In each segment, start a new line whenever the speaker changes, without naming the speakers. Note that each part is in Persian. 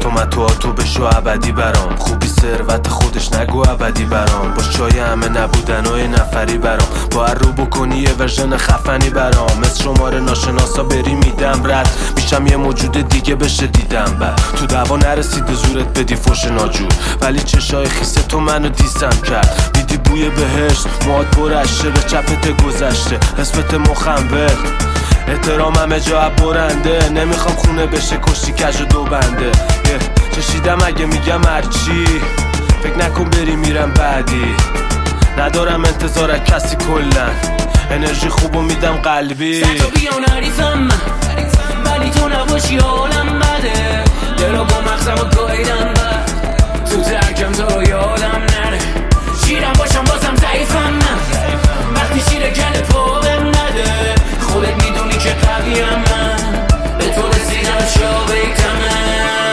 اومد تو بشو ابدی برام. خوبی ثروت خودش نگو ابدی برام. با چای همه نبودن و یه نفری برام. با رو بکنی یه ورژن خفنی برام. مثل شماره ناشناسا بری میدم رد میشم یه موجود دیگه بشه دیدم بر. تو دعوا نرسید زورت بدی فوش ناجور، ولی چشای خیسه تو منو دیسم کرد. دیدی بوی بهشت مواد برشه به چپت گذشته اسمت مخمول. احترام همه جا برنده، نمیخوام خونه بشه کشتی کج و دو بنده. چشیدم اگه میگم هرچی فکر نکن بری میرم بعدی. ندارم انتظار از کسی کلن، انرژی خوبو میدم قلبی.
صد بیان حریفم ولی تو نباشی حالم بده. دلو با مغزم و گایدم بد تو ترکم تو رو یادم نره. شیرم باشم بازم ضعیفم وقتی شیر گل پا بهم نده. خودت میدونی که قویم من به تو رسیدم شا بیتمه.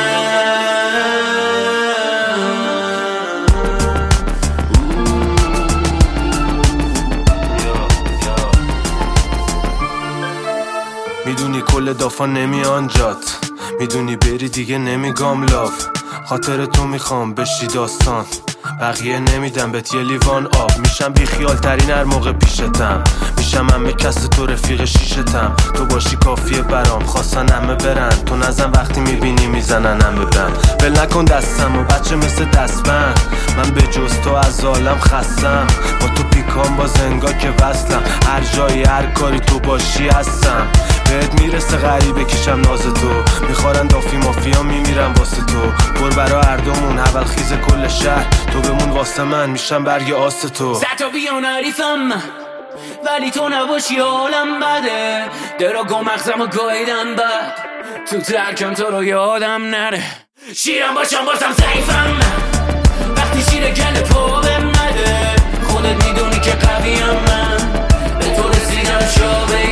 میدونی کل دافا نمیان جات، میدونی بری دیگه نمیگم لاف. خاطر تو میخوام بشی داستان، بقیه نمیدم بهت یه لیوان آب. میشم بی خیال ترین هر موقع پیشتم، میشم همه کس تو رفیق شیشتم. تو باشی کافیه برام، خواستن همه برن تو نزن وقتی میبینی میزنن همه بند. ول نکن دستم و بچه مثل دستبند، من به جز تو از عالم خستم. با تو پیکام با زنگا که وصلم، هر جایی هر کاری تو باشی هستم. بهت میرسه غریبه کشم ناز تو، میخورن دافی مافیا میمیرم واسه تو. پر برا هر دومون اول خیز کل شهر، تو بمون واسه من میشم برگ آس تو.
صد تا بیان حریفم ولی تو نباشی حالم بده. درا گو مغزم و گایدن بد تو ترکم تو رو یادم نره. شیرم باشم بازم ضعیفم وقتی شیر گل پا بهم نده. خودت میدونی که قویم من به تو رسیدم شا